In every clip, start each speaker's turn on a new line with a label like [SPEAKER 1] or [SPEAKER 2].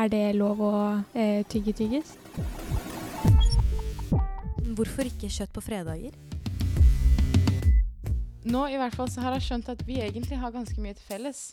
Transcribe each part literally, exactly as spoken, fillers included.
[SPEAKER 1] er det lov å eh, tygge tyggis?
[SPEAKER 2] Hvorfor ikke kjøtt på fredager?
[SPEAKER 3] Nå i hvert fall så har jeg skjønt at vi egentlig har ganske mye til felles.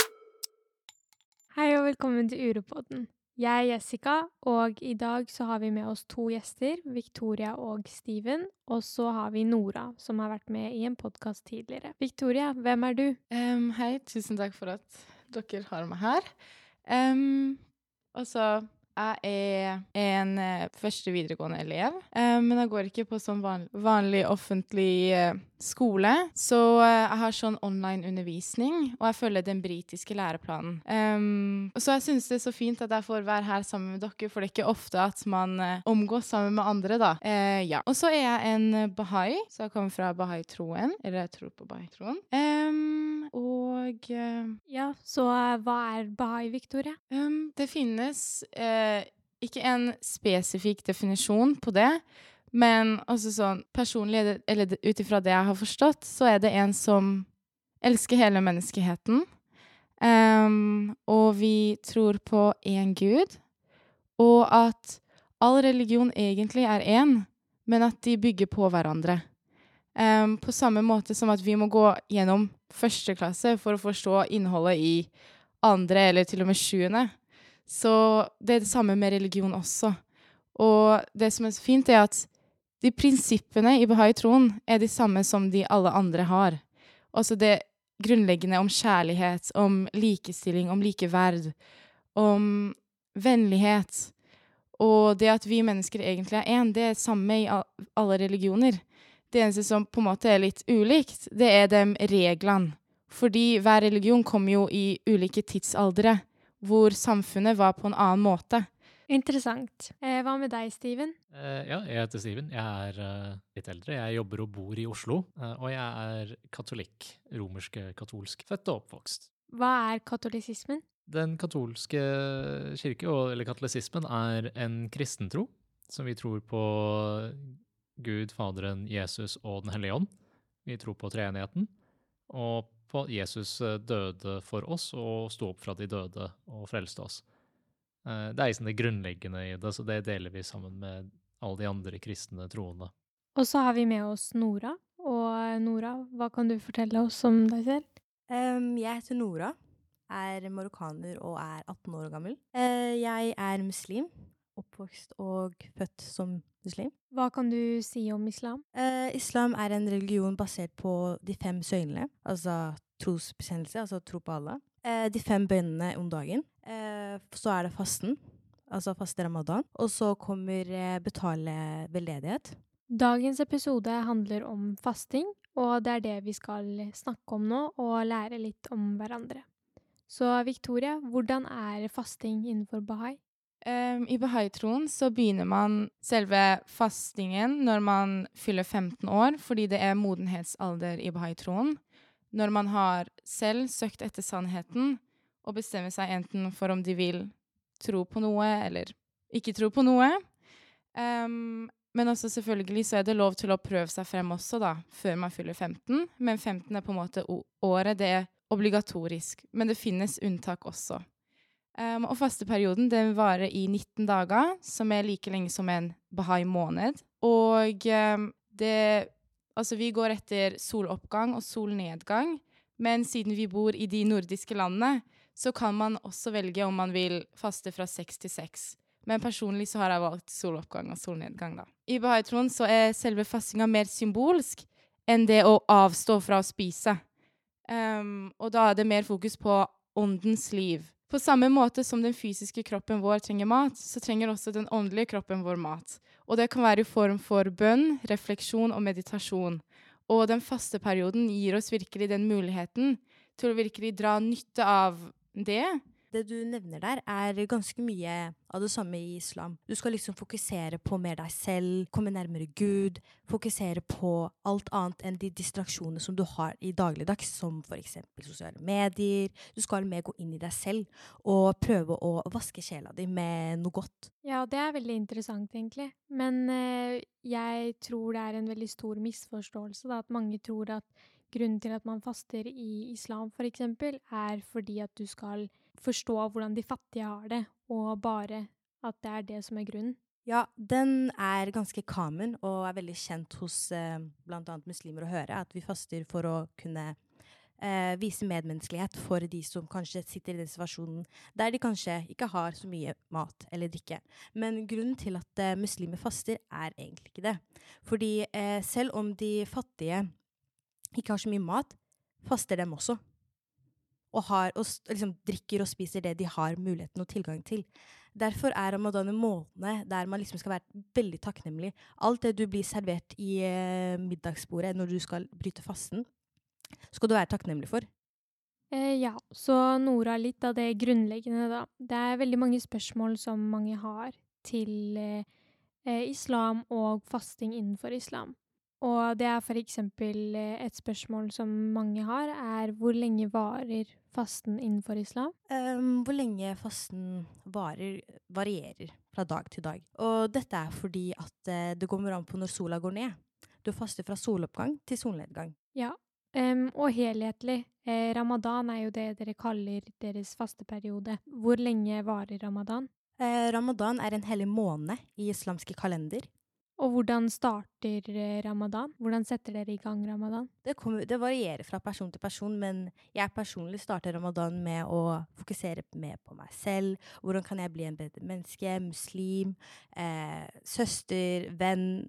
[SPEAKER 1] Hei og velkommen til Uropodden. Jeg er Jessica, og i dag så har vi med oss to gjester, Victoria og Steven, og så har vi Nora, som har vært med i en podcast tidligere. Victoria, hvem er du?
[SPEAKER 3] Um, hei, tusen takk for at dere har meg her. Um, og så jeg er en uh, første videregående elev, uh, men jeg går ikke på sånn van vanlig offentlig uh, skole. Så uh, jeg har sånn online undervisning, og jeg følger den britiske læreplanen. Um, og så jeg synes det er så fint at jeg får være her sammen med dere, for det er ikke ofte at man uh, omgås sammen med andre da. Uh, ja. Og så er jeg en uh, Bahai, så jeg kommer fra Bahai-troen, eller jeg tror på Bahai-troen. Um, og uh,
[SPEAKER 1] Ja, så uh, hva er Bahai, Victoria?
[SPEAKER 3] Um, det finnes eh, ikke en spesifikk definisjon på det, men altså sånn personlig, eller utifra det jeg har forstått, så er det en som elsker hele menneskeheten. Um, og vi tror på en Gud, og at all religion egentlig er en, men at de bygger på hverandre. Um, på samme måte som at vi må gå gjennom første klasse for å forstå innholdet i andre eller til og med sjuende. Så det er det samme med religion også. Og det som er så fint er at de prinsippene i Bahai-troen er de samme som de alle andre har. Altså det grunnleggende om kjærlighet, om likestilling, om likeverd, om vennlighet. Og det at vi mennesker egentlig er en, det er samme i alle religioner. Det eneste som på en måte er litt ulikt, det er de reglene. Fordi hver religion kommer jo i ulike tidsaldre, hvor samfunnet var på en annen måte.
[SPEAKER 1] Interessant. Eh, hva med deg, Steven?
[SPEAKER 4] Uh, ja, jeg heter Steven. Jeg er uh, litt eldre. Jeg jobber og bor i Oslo, uh, og jeg er katolikk, romersk-katolsk, født og oppvokst.
[SPEAKER 1] Hva er katolisismen?
[SPEAKER 4] Den katolske kirke, eller katolisismen, er en kristentro, som vi tror på Gud, Faderen, Jesus og Den hellige ånd. Vi tror på treenigheten, og på at Jesus døde for oss og sto opp fra de døde og frelste oss. Det er liksom det grunnleggende i det, så det deler vi sammen med alle de andre kristne troende.
[SPEAKER 1] Og så har vi med oss Nora. Og Nora, hva kan du fortelle oss om deg selv?
[SPEAKER 2] Um, jeg heter Nora, er marokkaner og er atten år gammel. Uh, jeg er muslim, oppvokst og født som muslim.
[SPEAKER 1] Hva kan du si om islam?
[SPEAKER 2] Uh, islam er en religion basert på de fem søylene, altså trosbekjennelse, altså tro på alle. Uh, de fem bønnene om dagen. Uh, så er det fasten, altså faste ramadan. Og så kommer uh, betale veldedighet.
[SPEAKER 1] Dagens episode handler om fasting, og det er det vi skal snakke om nå, og lære litt om hverandre. Så Victoria, hvordan er fasting innenfor Bahai?
[SPEAKER 3] Um, I Bahai-troen så begynner man selve fastingen når man fyller femten år, fordi det er modenhetsalder i Bahai-troen. Når man har selv søkt etter sannheten, og bestemmer seg enten for om de vil tro på noe, eller ikke tro på noe. Um, men også selvfølgelig så er det lov til å prøve seg frem også da, før man fyller femten. Men femten er på en måte året, det er obligatorisk. Men det finnes unntak også. Um, og fasteperioden, den varer i nitten dager, som er like lenge som en Bahai-måned. Og um, det, altså vi går etter soloppgang og solnedgang, men siden vi bor i de nordiske landene, så kan man også velge om man vil faste fra seks til seks. Men personlig så har jeg valgt soloppgang og solnedgang da. I Bahai-troen så er selve fastinga mer symbolsk enn det å avstå fra å spise. Um, og da er det mer fokus på åndens liv. På samme måte som den fysiske kroppen vår trenger mat, så trenger også den åndelige kroppen vår mat. Og det kan være i form for bønn, refleksjon og meditasjon. Og den faste perioden gir oss virkelig den muligheten til å virkelig dra nytte av det.
[SPEAKER 2] Det du nevner der er ganske mye av det samme i islam. Du skal liksom fokusere på mer deg selv, komme nærmere Gud, fokusere på alt annet enn de distraksjoner som du har i dagligdags, som for eksempel sosiale medier. Du skal mer gå inn i deg selv og prøve å vaske sjela di med noe godt.
[SPEAKER 1] Ja, det er veldig interessant egentlig. Men eh, jeg tror det er en veldig stor misforståelse da, at mange tror at grunnen til at man faster i islam for eksempel, er fordi at du skal forstå hvordan de fattige har det, og bare at det er det som er grunnen.
[SPEAKER 2] Ja, den er ganske common og er veldig kjent hos eh, blant annet muslimer å høre, at vi faster for å kunne eh, vise medmenneskelighet for de som kanskje sitter i den situasjonen der de kanskje ikke har så mye mat eller drikke. Men grunnen til at eh, muslimer faster er egentlig ikke det. Fordi eh, selv om de fattige ikke har så mye mat, faster dem også. Og, har, og liksom, drikker og spiser det de har muligheten og tilgang til. Derfor er ramadan en måned der man liksom skal være veldig takknemlig. Alt det du blir servert i eh, middagsbordet når du skal bryte fasten, skal du være takknemlig for.
[SPEAKER 1] Eh, ja, så Nora, litt av det grunnleggende da. Det er veldig mange spørsmål som mange har til eh, islam og fasting innenfor islam. Og det er for eksempel eh, et spørsmål som mange har, er hvor lenge varer fasten innenfor islam?
[SPEAKER 2] Um, hvor lenge fasten varer, varierer fra dag til dag. Og dette er fordi at uh, det kommer an på når sola går ned. Du faster fra soloppgang til solnedgang.
[SPEAKER 1] Ja, um, og helhetlig. Eh, ramadan er jo det dere kaller deres fasteperiode. Hvor lenge varer ramadan?
[SPEAKER 2] Eh, ramadan er en hellig måned i islamske kalender.
[SPEAKER 1] Og hvordan starter eh, ramadan? Hvordan setter dere i gang ramadan?
[SPEAKER 2] Det, kommer, det varierer fra person til person, men jeg personlig starter ramadan med å fokusere mer på meg selv. Hvordan kan jeg bli en bedre menneske, muslim, eh, søster, venn,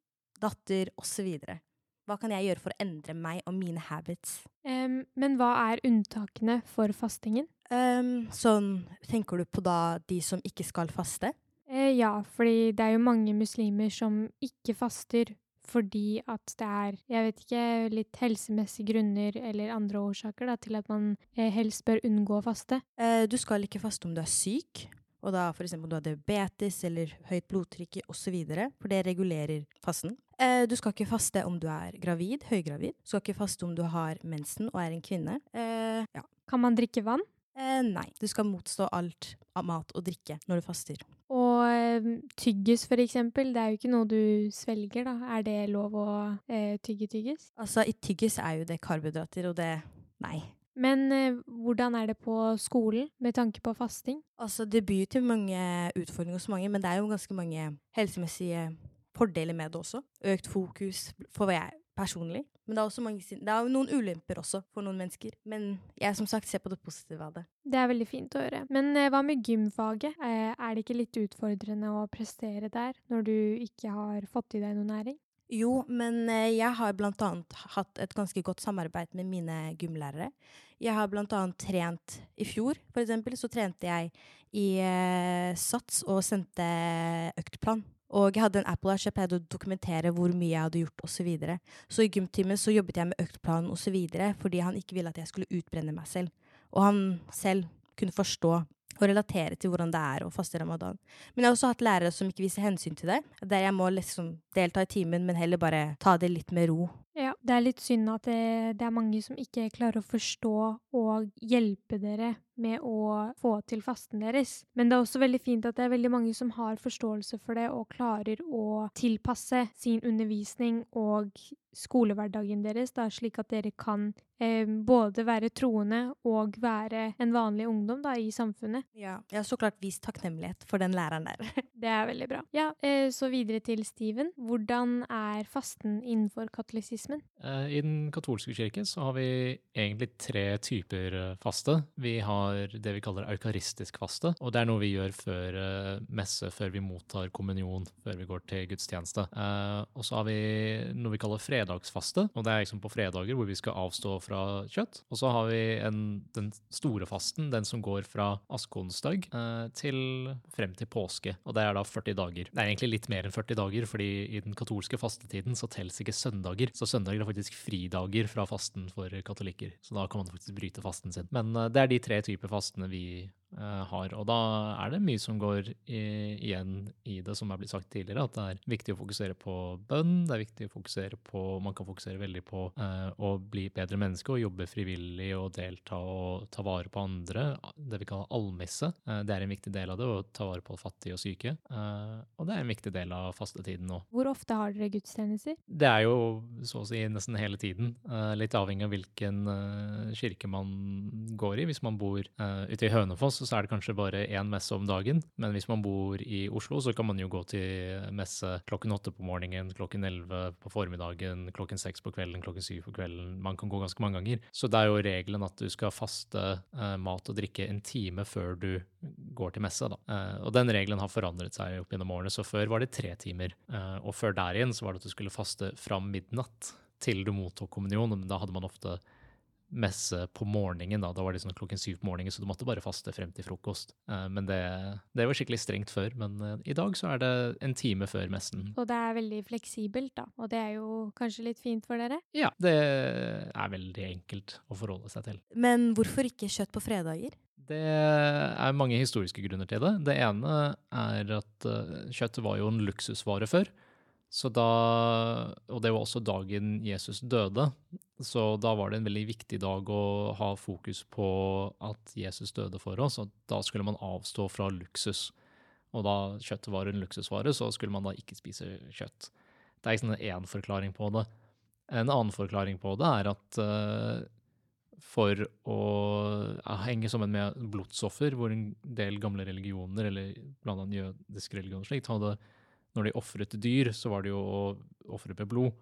[SPEAKER 2] datter, og så videre. Hva kan jeg gjøre for å endre meg og mine habits?
[SPEAKER 1] Um, men hva er unntakene for fastingen?
[SPEAKER 2] Um, sånn, tenker du på da de som ikke skal faste?
[SPEAKER 1] Eh, ja, fordi det er jo mange muslimer som ikke faster fordi at det er, jeg vet ikke, litt helsemessige grunner eller andre årsaker da, til at man eh, helst bør unngå å faste.
[SPEAKER 2] Eh, du skal ikke faste om du er syk, og da for eksempel om du har diabetes eller høyt blodtrykk og så videre, for det regulerer fasten. Eh, du skal ikke faste om du er gravid, høygravid. Du skal ikke faste om du har mensen og er en kvinne. Eh, ja.
[SPEAKER 1] Kan man drikke vann?
[SPEAKER 2] Eh, nei, du skal motstå alt av mat og drikke når du faster.
[SPEAKER 1] Og eh, tyggis for eksempel, det er jo ikke noe du svelger da. Er det lov å eh, tygge tyggis?
[SPEAKER 2] Altså, i tyggis er jo det karbohydrater, og det, nei.
[SPEAKER 1] Men eh, hvordan er det på skolen med tanke på fasting?
[SPEAKER 2] Altså, det byr til mange utfordringer hos mange, men det er jo ganske mange helsemessige fordeler med det også. Økt fokus for hva jeg personlig. Men det er også mange, det er jo noen ulemper også for noen mennesker. Men jeg som sagt ser på det positive av det.
[SPEAKER 1] Det er veldig fint å høre. Men eh, hva med gymfaget? Eh, er det ikke litt utfordrende å prestere der når du ikke har fått i deg noe næring?
[SPEAKER 2] Jo, men eh, jeg har blant annet hatt et ganske godt samarbeid med mine gymlærere. Jeg har blant annet trent i fjor, for eksempel, så trente jeg i eh, sats og sendte øktplan. Og jeg hadde en Apple Watch, jeg pleide å dokumentere hvor mye jeg hadde gjort og så videre. Så i gymtimen så jobbet jeg med øktplanen og så videre, fordi han ikke ville at jeg skulle utbrenne meg selv. Og han selv kunne forstå og relatere til hvordan det er å faste ramadan. Men jeg har også hatt lærere som ikke viser hensyn til det, der jeg må liksom delta i timen, men heller bare ta det litt med ro.
[SPEAKER 1] Ja, det er litt synd at det, det er mange som ikke klarer å forstå og hjelpe dere med å få til fasten deres. Men det er også veldig fint at det er veldig mange som har forståelse for det og klarer å tilpasse sin undervisning og skolehverdagen deres, da, slik at dere kan eh, både være troende og være en vanlig ungdom da, i samfunnet.
[SPEAKER 2] Ja, jeg har så klart vist takknemlighet for den læreren der.
[SPEAKER 1] Det er veldig bra. Ja, eh, så videre til Steven. Hvordan er fasten innenfor katolisismen?
[SPEAKER 4] Eh, I den katolske kirke så har vi egentlig tre typer eh, faste. Vi har det vi kaller eukaristisk faste, og det er noe vi gjør før eh, messe, før vi mottar kommunion, før vi går til gudstjeneste. Eh, og så har vi noe vi kaller fredagsfaste, og det er liksom på fredager hvor vi skal avstå fra kjøtt. Og så har vi en, den store fasten, den som går fra askonsdag eh, til frem til påske, og det er da førti dager. Det er egentlig litt mer enn førti dager, fordi i den katolske fastetiden så telles ikke søndager, så søndager er faktisk fridager fra fasten for katolikker, så da kan man faktisk bryte fasten sin. Men uh, det er de tre typer fastene vi eh, har. Og da er det mye som går i, igjen i det som er blitt sagt tidligere, at det er viktig å fokusere på bønn, det er viktig å fokusere på, man kan fokusere veldig på eh, å bli bedre menneske og jobbe frivillig og delta og ta vare på andre, det vi kaller almisse. Eh, det er en viktig del av det, å ta vare på fattige og syke. Eh, og det er en viktig del av fastetiden nå.
[SPEAKER 1] Hvor ofte har dere gudstjenester?
[SPEAKER 4] Det er jo så å si nesten hele tiden, uh, litt avhengig av hvilken uh, kirke man går i. Hvis man bor uh, ute i Hønefoss, så er det kanskje bare én messe om dagen. Men hvis man bor i Oslo, så kan man jo gå til messe klokken åtte på morgenen, klokken elleve på formiddagen, klokken seks på kvelden, klokken syv på kvelden. Man kan gå ganske mange ganger. Så det er jo regelen at du skal faste uh, mat og drikke en time før du går til messe. Da. Uh, og den regelen har forandret seg opp gjennom årene, så før var det tre timer. Uh, og før der igjen så var det at du skulle faste fra midnatt til du mottok kommunion. Da hadde man ofte messe på morgenen, da, da var det sånn klokken syv på morgenen, så du måtte bare faste frem til frokost. Uh, men det, det var skikkelig strengt før, men uh, i dag så er det en time før messen.
[SPEAKER 1] Og det er veldig fleksibelt da, og det er jo kanskje litt fint for dere?
[SPEAKER 4] Ja, det er veldig enkelt å forholde seg til.
[SPEAKER 2] Men hvorfor ikke kjøtt på fredager?
[SPEAKER 4] Det er mange historiske grunner til det. Det ene er at uh, kjøtt var jo en luksusvare før, så da, og det var også dagen Jesus døde, så da var det en veldig viktig dag å ha fokus på at Jesus døde for oss, og da skulle man avstå fra luksus. Og da kjøttet var en luksusvare, så skulle man da ikke spise kjøtt. Det er ikke sånn en forklaring på det. En annen forklaring på det er at uh, for å henge sammen med blodsoffer, hvor en del gamle religioner, eller blant annet jødiske religioner slikt, hadde, når de offret dyr, så var det jo å offre med blod.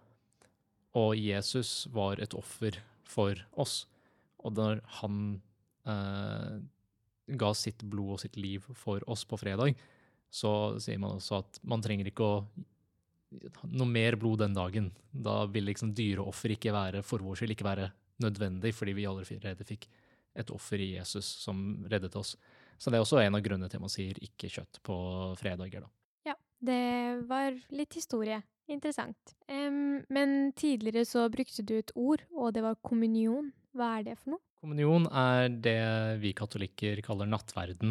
[SPEAKER 4] Og Jesus var et offer for oss. Og når han eh, ga sitt blod og sitt liv for oss på fredag, så sier man også at man trenger ikke å noe mer blod den dagen. Da vil liksom dyreoffer ikke være, for vår skyld ikke være nødvendig, fordi vi allerede fikk et offer i Jesus som reddet oss. Så det er også en av grunnene til man sier ikke kjøtt på fredager da.
[SPEAKER 1] Ja, det var litt historie. Interessant. Um, men tidligere så brukte du et ord, og det var kommunion. Hva er det for noe?
[SPEAKER 4] Kommunion er det vi katolikker kaller nattverden.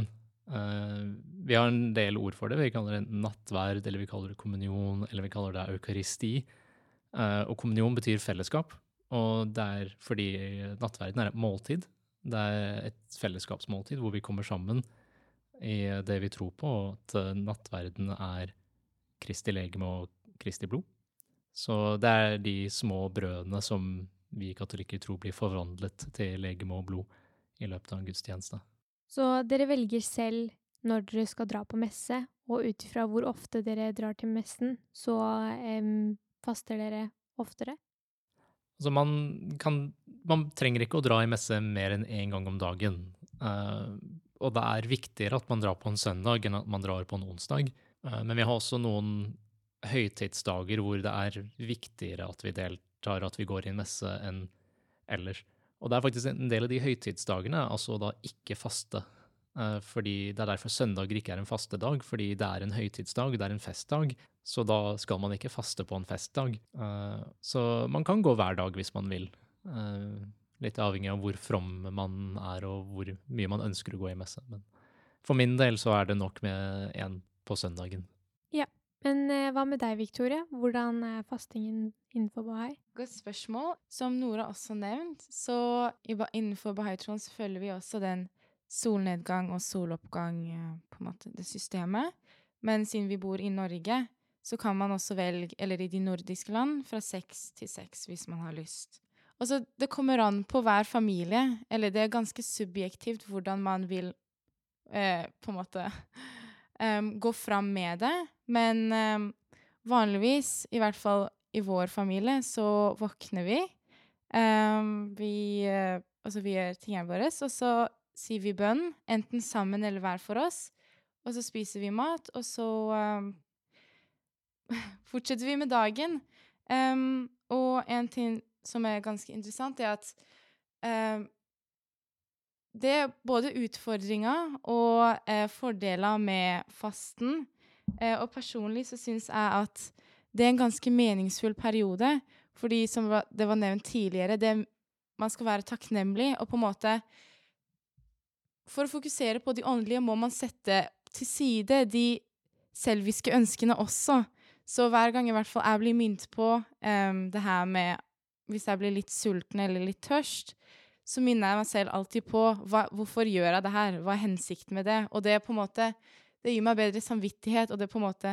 [SPEAKER 4] Uh, vi har en del ord for det. Vi kaller det nattverd, eller vi kaller det kommunion, eller vi kaller det eukaristi. Uh, og kommunion betyr fellesskap. Og det er fordi nattverden er et måltid. Det er et fellesskapsmåltid hvor vi kommer sammen i det vi tror på, og at nattverden er Kristi legeme og Kristi blod. Så det er de små brødene som vi katolikker tror blir forvandlet til legeme og blod i løpet av en gudstjeneste.
[SPEAKER 1] Så dere velger selv når dere skal dra på messe, og ut fra hvor ofte dere drar til messen, så um, faster dere oftere?
[SPEAKER 4] Altså man, kan, man trenger ikke å dra i messe mer enn en gang om dagen. Uh, og det er viktigere at man drar på en søndag enn at man drar på en onsdag. Uh, men vi har også noen høytidsdager hvor det er viktigere at vi deltar, at vi går i en messe enn ellers. Og det er faktisk en del av de høytidsdagene, altså da ikke faste. Uh, fordi det er derfor søndager ikke er en fastedag, fordi det er en høytidsdag, det er en festdag. Så da skal man ikke faste på en festdag. Uh, så man kan gå hver dag hvis man vil. Uh, litt avhengig av hvor from man er og hvor mye man ønsker å gå i messe. Men for min del så er det nok med en på søndagen.
[SPEAKER 1] Ja, men uh, hva med deg, Victoria? Hvordan er fastingen innenfor Bahai?
[SPEAKER 3] Godt spørsmål. Som Nora også nevnt, så innenfor Bahai-troen så følger vi også den solnedgang og soloppgang, på en måte, det systemet. Men siden vi bor i Norge, så kan man også velge, eller i de nordiske land, fra seks til seks hvis man har lyst. Og så det kommer an på hver familie, eller det er ganske subjektivt hvordan man vil eh, på en måte um, gå fram med det. Men um, vanligvis, i hvert fall i vår familie, så våkner vi. Um, vi, uh, altså vi er tingene våre, og så sier vi bønn, enten sammen eller hver for oss. Og så spiser vi mat, og så um, fortsetter vi med dagen. Um, og en ting som er ganske interessant, er at um, det er både utfordringer og uh, fordeler med fasten. Uh, og personlig så synes jeg at det er en ganske meningsfull periode, fordi som det var nevnt tidligere, det, man skal være takknemlig, og på en måte for å fokusere på de åndelige må man sette til side de selviske ønskene også. Så hver gang i hvert fall jeg blir minnet på um, det her med hvis jeg blir litt sulten eller litt tørst, så minner jeg meg selv alltid på hva, hvorfor gjør jeg det her? Hva er hensikten med det? Og det er på en måte, det gir meg bedre samvittighet, og det er på en måte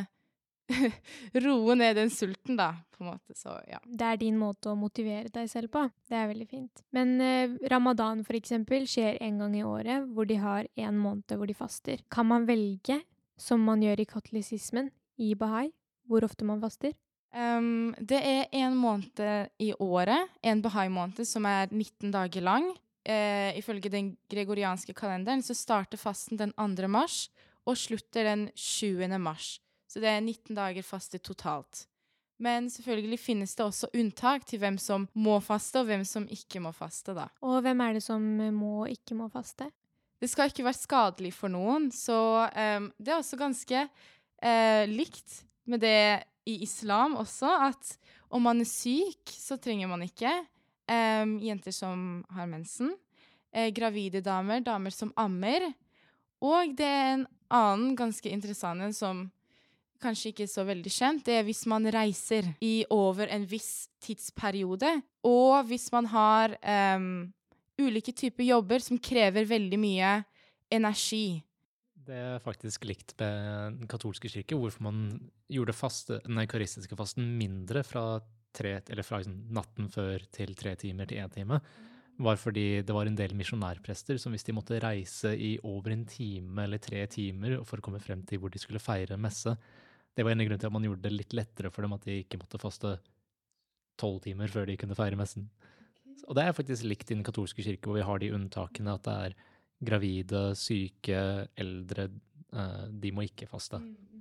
[SPEAKER 3] roe ned den sulten da, på en måte, så ja.
[SPEAKER 1] Det er din måte å motivere deg selv på. Det er veldig fint. Men eh, Ramadan for eksempel skjer en gang i året, hvor de har en måned hvor de faster. Kan man velge, som man gjør i katolisismen, i Bahai, hvor ofte man faster?
[SPEAKER 3] Um, det er en måned i året, en Bahai-måned som er nitten dager lang. Eh, ifølge den gregorianske kalenderen så starter fasten den andre mars og slutter den tjuende mars. Så det er nitten dager faste totalt. Men selvfølgelig finnes det også unntak til hvem som må faste og hvem som ikke må faste da.
[SPEAKER 1] Og hvem er det som må og ikke må faste?
[SPEAKER 3] Det skal ikke være skadelig for noen, så um, det er også ganske uh, likt med det i islam også, at om man er syk, så trenger man ikke. Um, jenter som har mensen, uh, gravide damer, damer som ammer. Og det er en annen ganske interessant som kanskje ikke er så veldig kjent. Det er hvis man reiser i over en viss tidsperiode, og hvis man har um, ulike typer jobber som krever veldig mye energi.
[SPEAKER 4] Det er faktisk likt med den katolske kirke, hvorfor man gjorde faste, den eukaristiske fasten mindre fra, tre, eller fra natten før til tre timer til en time, var fordi det var en del misjonærprester som hvis de måtte reise i over en time eller tre timer for å komme frem til hvor de skulle feire messe, det var en grunn til at man gjorde det litt lettere for dem at de ikke måtte faste tolv timer før de kunne feire messen. Og det er faktisk likt i den katolske kirke, hvor vi har de unntakene at det er gravide, syke, eldre, uh, de må ikke faste.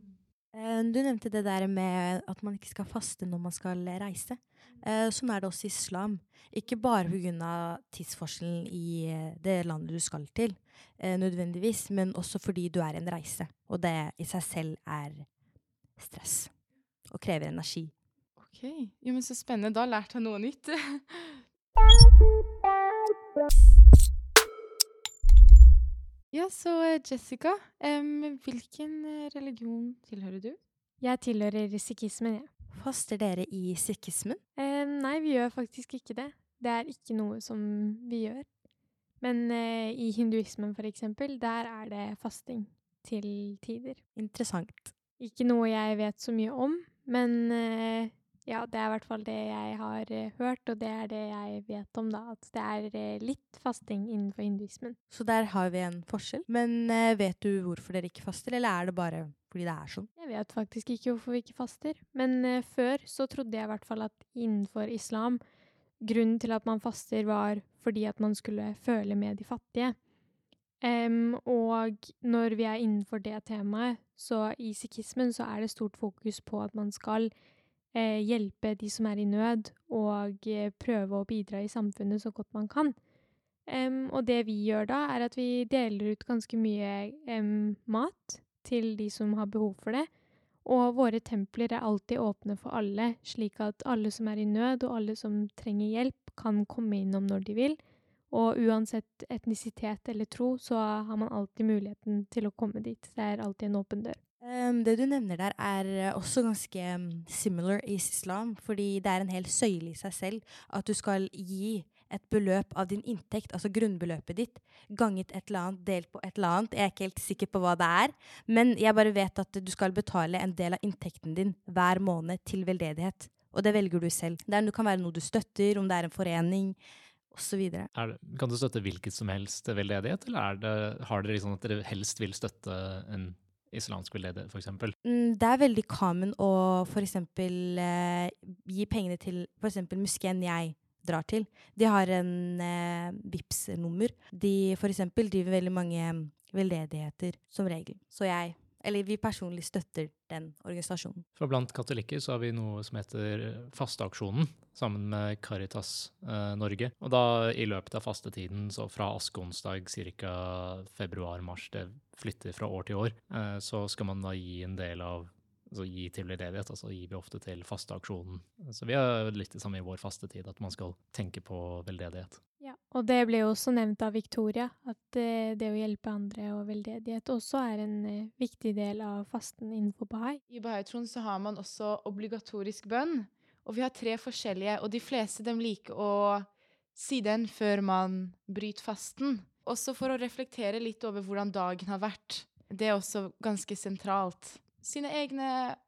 [SPEAKER 2] Du nevnte det der med at man ikke skal faste når man skal reise. Uh, sånn er det også i islam. Ikke bare på grunn av tidsforskjellen i det landet du skal til, uh, nødvendigvis, men også fordi du er en reise. Og det i seg selv er stress og krever energi.
[SPEAKER 3] Ok, jo, men så spennende. Da lærte jeg noe nytt. Ja, så Jessica, um, hvilken religion tilhører du?
[SPEAKER 1] Jeg tilhører sikhismen, ja.
[SPEAKER 2] Faster dere i sikhismen?
[SPEAKER 1] Eh, nei, vi gjør faktisk ikke det. Det er ikke noe som vi gjør. Men eh, i hinduismen for eksempel, der er det fasting til tider.
[SPEAKER 2] Interessant.
[SPEAKER 1] Ikke noe jeg vet så mye om, men eh, ja, det er i hvert fall det jeg har eh, hørt, og det er det jeg vet om da, at det er eh, litt fasting innenfor hinduismen.
[SPEAKER 2] Så der har vi en forskjell. Men eh, vet du hvorfor dere ikke faster, eller er det bare fordi det er sånn?
[SPEAKER 1] Jeg vet faktisk ikke hvorfor vi ikke faster, men eh, før så trodde jeg i hvert fall at innenfor islam, grunnen til at man faster var fordi at man skulle føle med de fattige. Um, og når vi er innenfor det temaet, så i sikhismen så er det stort fokus på at man skal eh, hjelpe de som er i nød, og eh, prøve å bidra i samfunnet så godt man kan. Um, og det vi gjør da, er at vi deler ut ganske mye um, mat til de som har behov for det. Og våre templer er alltid åpne for alle, slik at alle som er i nød, og alle som trenger hjelp, kan komme innom når de vil. Og uansett etnisitet eller tro, så har man alltid muligheten til å komme dit. Det er alltid en åpen dør.
[SPEAKER 2] Um, det du nevner der er også ganske um, similar i islam, fordi det er en hel søyle i seg selv at du skal gi et beløp av din inntekt, altså grunnbeløpet ditt, ganget et eller annet, delt på et eller annet. Jeg er ikke helt sikker på hva det er, men jeg bare vet at du skal betale en del av inntekten din hver måned til veldedighet. Og det velger du selv. Det, er, det kan være noe du støtter, om det er en forening, og så videre.
[SPEAKER 4] Er det, kan du støtte hvilket som helst veldedighet, eller er det, har dere liksom at dere helst vil støtte en islamsk veldedighet, for eksempel?
[SPEAKER 2] Mm, det er veldig common å for eksempel eh, gi pengene til for eksempel muskeen jeg drar til. De har en eh, Vipps-nummer. De for eksempel driver veldig mange veldedigheter som regel. Så jeg, eller vi personlig støtter den organisasjonen.
[SPEAKER 4] For blant katolikker så har vi noe som heter Fasteaksjonen, sammen med Caritas eh, Norge. Og da i løpet av fastetiden, så fra askeonsdag cirka februar-mars, det flytter fra år til år, eh, så skal man da gi en del av, altså gi til veldedighet, altså gir vi ofte til fasteaksjonen. Så vi har litt det samme i vår fastetid, at man skal tenke på veldedighet.
[SPEAKER 1] Ja, Ja, og det ble jo også nevnt av Victoria, at eh, det å hjelpe andre og veldedighet også er en eh, viktig del av fasten innenfor Bahai.
[SPEAKER 3] I Bahai-troen så har man også obligatorisk bønn, og vi har tre forskjellige, og de fleste dem liker å si den før man bryter fasten. Også for å reflektere litt over hvordan dagen har vært. Det er også ganske sentralt. Sine egne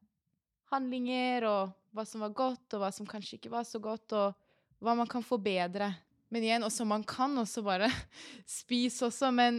[SPEAKER 3] handlinger, og hva som var godt, og hva som kanskje ikke var så godt, og hva man kan forbedre. Men igjen, også man kan også bare spise også, men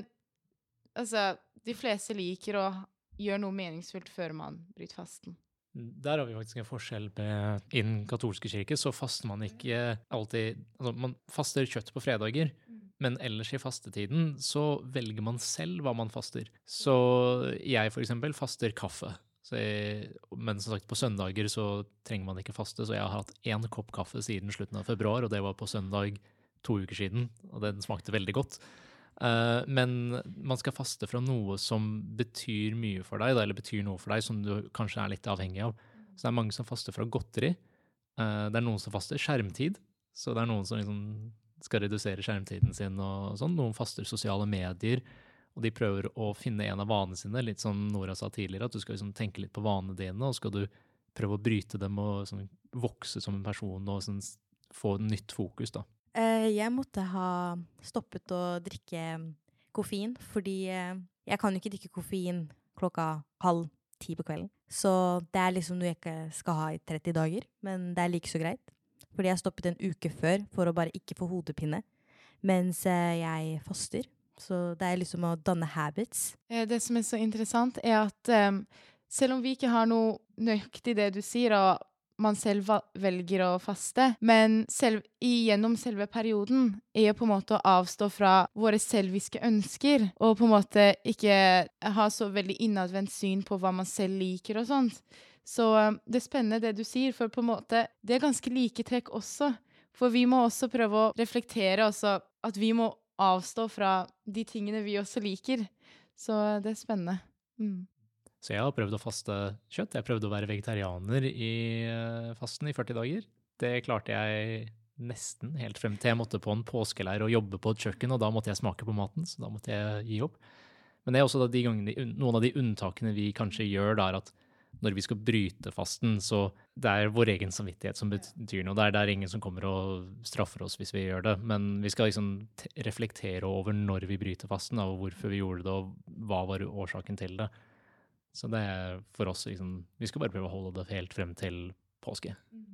[SPEAKER 3] altså, de fleste liker å gjøre noe meningsfullt før man bryter fasten.
[SPEAKER 4] Der har vi faktisk en forskjell med i den katolske kirke, så faster man ikke alltid, altså man faster kjøtt på fredager, men ellers i fastetiden så velger man selv hva man faster. Så jeg for eksempel faster kaffe. Så jeg, men som sagt, på søndager så trenger man ikke faste, så jeg har hatt en kopp kaffe siden slutten av februar, og det var på søndag to uker siden, og den smakte veldig godt. Uh, men man skal faste fra noe som betyr mye for deg, da, eller betyr noe for deg som du kanskje er litt avhengig av. Så det er mange som faster fra godteri. Uh, det er noen som faster skjermtid, så det er noen som liksom skal redusere skjermtiden sin og sånn. Noen faster sosiale medier, og de prøver å finne en av vanene sine, litt som Nora sa tidligere, at du skal liksom tenke litt på vanene dine, og skal du prøve å bryte dem og sånn, vokse som en person og sånn, få nytt fokus da.
[SPEAKER 2] Uh, jeg måtte ha stoppet å drikke koffein, fordi uh, jeg kan ikke drikke koffein klokka halv ti på kvelden. Så det er liksom noe jeg ikke skal ha i tretti dager, men det er like så greit. Fordi jeg stoppet en uke før for å bare ikke få hodepine, mens uh, jeg faster. Så det er liksom å danne habits.
[SPEAKER 3] Det som er så interessant er at um, selv om vi ikke har noe nøyaktig det du sier, og man selv velger å faste, men selv, gjennom selve perioden er på en måte å avstå fra våre selviske ønsker, og på en måte ikke ha så veldig innadvendt syn på hva man selv liker og sånt. Så um, det er spennende det du sier, for på en måte, det er ganske like trekk også. For vi må også prøve å reflektere også, at vi må avstå fra de tingene vi også liker. Så det er spennende. Mm.
[SPEAKER 4] Så jeg har prøvd å faste kjøtt. Jeg prøvde å være vegetarianer i uh, fasten i førti dager. Det klarte jeg nesten helt frem til jeg måtte på en påskeleir og jobbe på et kjøkken, og da måtte jeg smake på maten, så da måtte jeg gi opp. Men det er også da de gangene, noen av de unntakene vi kanskje gjør der, at når vi skal bryte fasten, så det er vår egen samvittighet som betyr noe. Det er, det er ingen som kommer og straffer oss hvis vi gjør det, men vi skal liksom reflektere over når vi bryter fasten, og hvorfor vi gjorde det, og hva var årsaken til det. Så det er for oss, liksom, vi skal bare prøve å holde det helt frem til påske.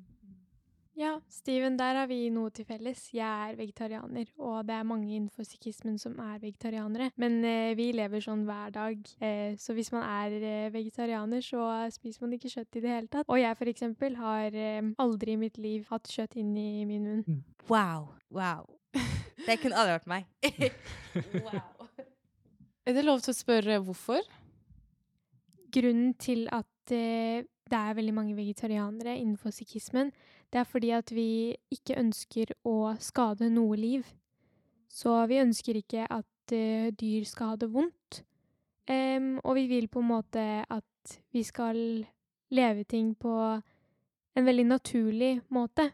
[SPEAKER 1] Ja, Steven, der har vi noe til felles. Jeg er vegetarianer, og det er mange innenfor sikhismen som er vegetarianere. Men eh, vi lever sånn hver dag, eh, så hvis man er eh, vegetarianer, så spiser man ikke kjøtt i det hele tatt. Og jeg for eksempel har eh, aldri i mitt liv hatt kjøtt inn i min munn.
[SPEAKER 2] Wow, wow. Det kunne aldri vært meg. Wow.
[SPEAKER 3] Er det lov til å spørre hvorfor?
[SPEAKER 1] Grunnen til at eh, det er veldig mange vegetarianere innenfor sikhismen, det er fordi at vi ikke ønsker å skade noe liv. Så vi ønsker ikke at uh, dyr skal ha det vondt. Um, og vi vil på en måte at vi skal leve ting på en veldig naturlig måte.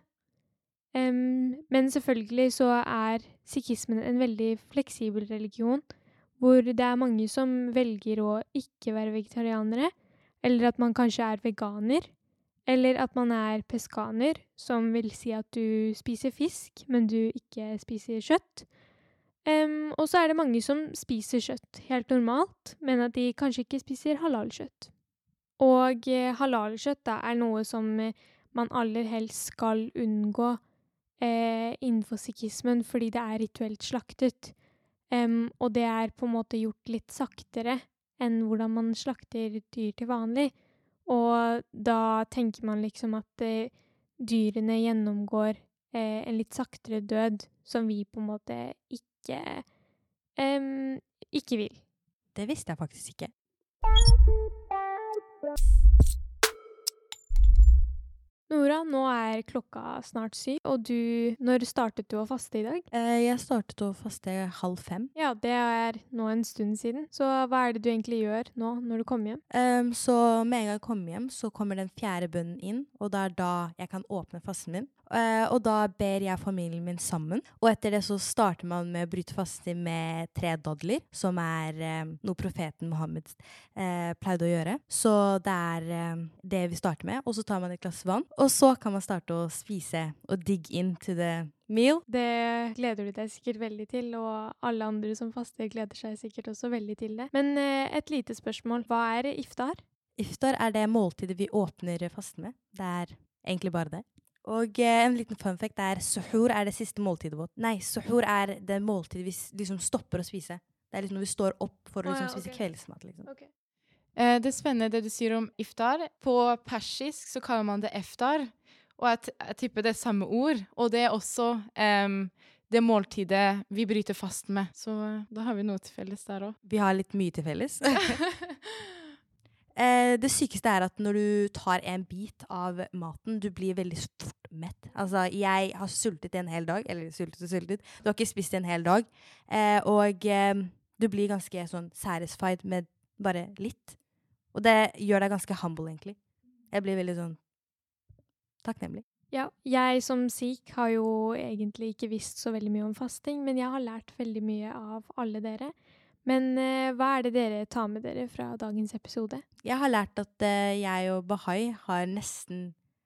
[SPEAKER 1] Um, men selvfølgelig så er sikhismen en veldig fleksibel religion, hvor det er mange som velger å ikke være vegetarianere, eller at man kanskje er veganer, eller at man er peskaner, som vil si at du spiser fisk, men du ikke spiser kjøtt. Um, og så er det mange som spiser kjøtt helt normalt, men at de kanskje ikke spiser halalkjøtt. Og eh, halalkjøtt da, er noe som eh, man aller helst skal unngå eh, innenfor sikhismen, fordi det er rituelt slaktet. Um, og det er på en måte gjort litt saktere enn hvordan man slakter dyr til vanlig. Og da tenker man liksom at eh, dyrene gjennomgår eh, en litt saktere død, som vi på en måte ikke, eh, ikke vil.
[SPEAKER 2] Det visste jeg faktisk ikke.
[SPEAKER 1] Nora, nå er klokka snart syv, og du, når startet du å faste i dag?
[SPEAKER 2] Eh, jeg startet å faste halv fem.
[SPEAKER 1] Ja, det er nå en stund siden. Så hva er det du egentlig gjør nå når du kommer hjem?
[SPEAKER 2] Um, så med en gang jeg kommer hjem, så kommer den fjerde bønnen inn, og det er da jeg kan åpne fasten min. Uh, og da ber jeg familien min sammen. Og etter det så starter man med å bryte fasten med tre dadler, som er um, noe profeten Mohammed uh, pleide å gjøre. Så det er um, det vi starter med, og så tar man et glass vann. Og så kan man starte å spise og digge inn til the meal.
[SPEAKER 1] Det gleder du deg sikkert veldig til, og alle andre som faster gleder seg sikkert også veldig til det. Men uh, et lite spørsmål, hva er iftar?
[SPEAKER 2] Iftar er det måltidet vi åpner fasten med. Det er egentlig bare det. Og eh, en liten fun fact er suhur er det siste måltidet vårt. Nei, suhur er det måltidet vi liksom stopper å spise. Det er liksom når vi står opp for å liksom,
[SPEAKER 1] oh, ja,
[SPEAKER 2] spise
[SPEAKER 1] okay.
[SPEAKER 2] kveldsmat. Liksom.
[SPEAKER 1] Okay.
[SPEAKER 3] Eh, det er spennende det du sier om iftar. På persisk så kaller man det eftar, og jeg, jeg tipper det er samme ord. Og det er også um, det måltidet vi bryter fast med. Så uh, da har vi noe til felles der også.
[SPEAKER 2] Vi har litt mye til felles. Eh, det sykeste er at når du tar en bit av maten, du blir veldig fort mett. Altså, jeg har sultet en hel dag, eller sultet og sultet. Du har ikke spist en hel dag, eh, og eh, du blir ganske sånn satisfied med bare litt. Og det gjør deg ganske humble, egentlig. Jeg blir veldig sånn takknemlig.
[SPEAKER 1] Ja, jeg som sikh har jo egentlig ikke visst så veldig mye om fasting, men jeg har lært veldig mye av alle dere. Men uh, hva er det dere tar med dere fra dagens episode?
[SPEAKER 2] Jeg har lært at uh, jeg og Bahai har nesten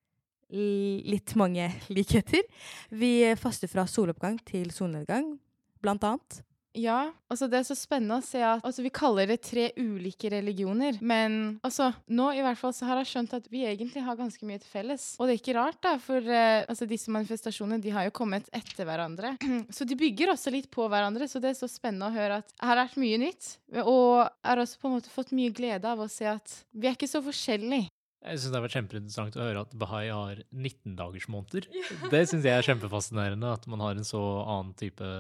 [SPEAKER 2] litt mange likheter. Vi faster fra soloppgang til solnedgang, blant annet.
[SPEAKER 3] Ja, altså det er så spennende å se at altså, vi kaller det tre ulike religioner, men altså, nå i hvert fall så har jeg skjønt at vi egentlig har ganske mye til felles. Og det er ikke rart da, for uh, altså, disse manifestasjonene, de har jo kommet etter hverandre. Så de bygger også litt på hverandre, så det er så spennende å høre at jeg har lært mye nytt, og jeg har også på en måte fått mye glede av å se at vi er ikke så forskjellige.
[SPEAKER 4] Jeg synes det har vært kjempeinteressant å høre at Bahai har nitten dagers måneder. Det synes jeg er kjempefascinerende, at man har en så annen type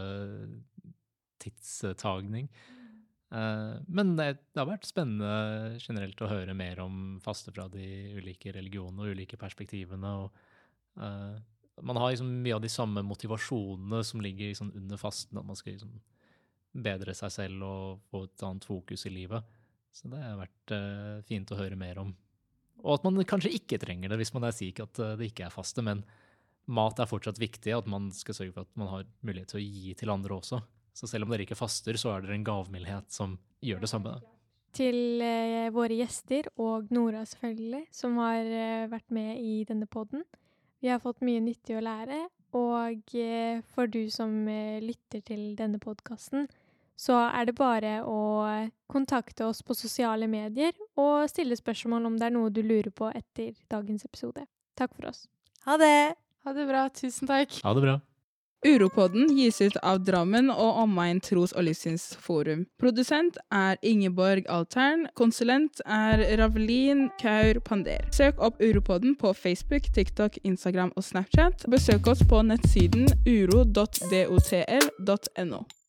[SPEAKER 4] tidstagning. Uh, men det, det har vært spennende generelt å høre mer om faste fra de ulike religionene og ulike perspektivene. Og, uh, man har liksom mye av de samme motivasjonene som ligger liksom under fasten, at man skal liksom bedre seg selv og få et annet fokus i livet. Så det har vært uh, fint å høre mer om. Og at man kanskje ikke trenger det hvis man er syk, at uh, det ikke er faste, men mat er fortsatt viktig, at man skal sørge for at man har mulighet til å gi til andre også. Så selv om dere ikke faster, så er dere en gavmildhet som gjør det samme.
[SPEAKER 1] Til eh, våre gjester, og Nora selvfølgelig, som har eh, vært med i denne podden. Vi har fått mye nyttig å lære, og eh, for du som eh, lytter til denne podcasten, så er det bare å kontakte oss på sosiale medier og stille spørsmål om det er noe du lurer på etter dagens episode. Takk for oss.
[SPEAKER 2] Ha det!
[SPEAKER 3] Ha det bra, tusen takk.
[SPEAKER 4] Ha det bra.
[SPEAKER 5] Uropodden gis ut av Drammen og Omegn Tros- og Livssynsforum. Produsent er Ingeborg Altern. Konsulent er Ravlin Kaur Pander. Søk opp Uropodden på Facebook, TikTok, Instagram og Snapchat. Besøk oss på nettsiden uro punktum dotl punktum no.